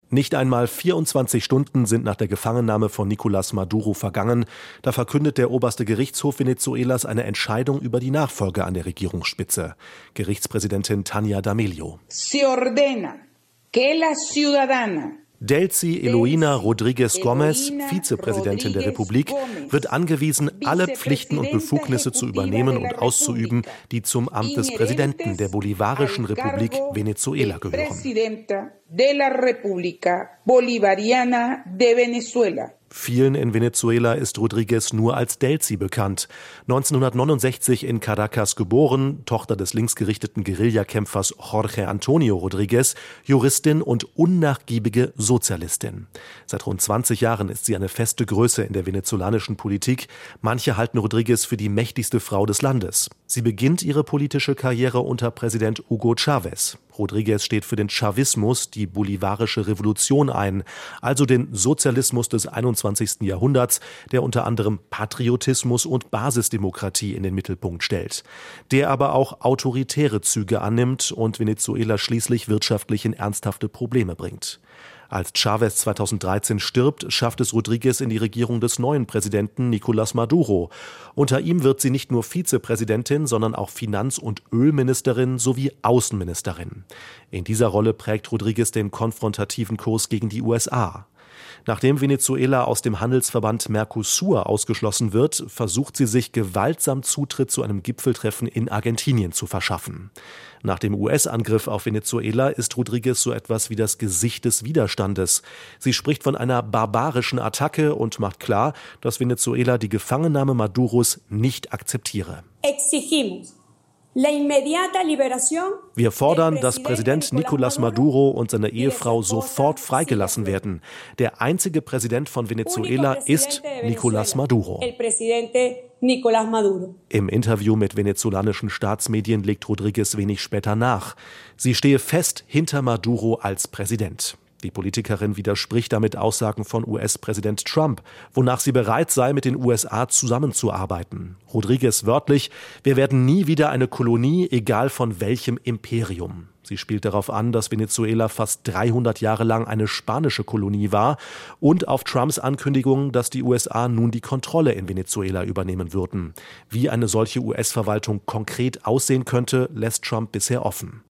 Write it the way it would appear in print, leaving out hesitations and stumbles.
Nicht einmal 24 Stunden sind nach der Gefangennahme von Nicolás Maduro vergangen. Da verkündet der oberste Gerichtshof Venezuelas eine Entscheidung über die Nachfolge an der Regierungsspitze. Gerichtspräsidentin Tania D'Amelio. Se ordena que la ciudadana Delcy Eloína Rodríguez Gómez, Vizepräsidentin der Republik, wird angewiesen, alle Pflichten und Befugnisse zu übernehmen und auszuüben, die zum Amt des Präsidenten der Bolivarischen Republik Venezuela gehören. Vielen in Venezuela ist Rodríguez nur als Delcy bekannt. 1969 in Caracas geboren, Tochter des linksgerichteten Guerillakämpfers Jorge Antonio Rodríguez, Juristin und unnachgiebige Sozialistin. Seit rund 20 Jahren ist sie eine feste Größe in der venezolanischen Politik. Manche halten Rodríguez für die mächtigste Frau des Landes. Sie beginnt ihre politische Karriere unter Präsident Hugo Chávez. Rodríguez steht für den Chavismus, die bolivarische Revolution ein, also den Sozialismus des 21. Jahrhunderts, der unter anderem Patriotismus und Basisdemokratie in den Mittelpunkt stellt, der aber auch autoritäre Züge annimmt und Venezuela schließlich wirtschaftlich in ernsthafte Probleme bringt. Als Chávez 2013 stirbt, schafft es Rodríguez in die Regierung des neuen Präsidenten Nicolás Maduro. Unter ihm wird sie nicht nur Vizepräsidentin, sondern auch Finanz- und Ölministerin sowie Außenministerin. In dieser Rolle prägt Rodríguez den konfrontativen Kurs gegen die USA. Nachdem Venezuela aus dem Handelsverband Mercosur ausgeschlossen wird, versucht sie sich gewaltsam Zutritt zu einem Gipfeltreffen in Argentinien zu verschaffen. Nach dem US-Angriff auf Venezuela ist Rodríguez so etwas wie das Gesicht des Widerstandes. Sie spricht von einer barbarischen Attacke und macht klar, dass Venezuela die Gefangennahme Maduros nicht akzeptiere. Wir fordern, dass Präsident Nicolás Maduro und seine Ehefrau sofort freigelassen werden. Der einzige Präsident von Venezuela ist Nicolás Maduro. Im Interview mit venezolanischen Staatsmedien legt Rodríguez wenig später nach. Sie stehe fest hinter Maduro als Präsident. Die Politikerin widerspricht damit Aussagen von US-Präsident Trump, wonach sie bereit sei, mit den USA zusammenzuarbeiten. Rodríguez wörtlich: Wir werden nie wieder eine Kolonie, egal von welchem Imperium. Sie spielt darauf an, dass Venezuela fast 300 Jahre lang eine spanische Kolonie war und auf Trumps Ankündigung, dass die USA nun die Kontrolle in Venezuela übernehmen würden. Wie eine solche US-Verwaltung konkret aussehen könnte, lässt Trump bisher offen.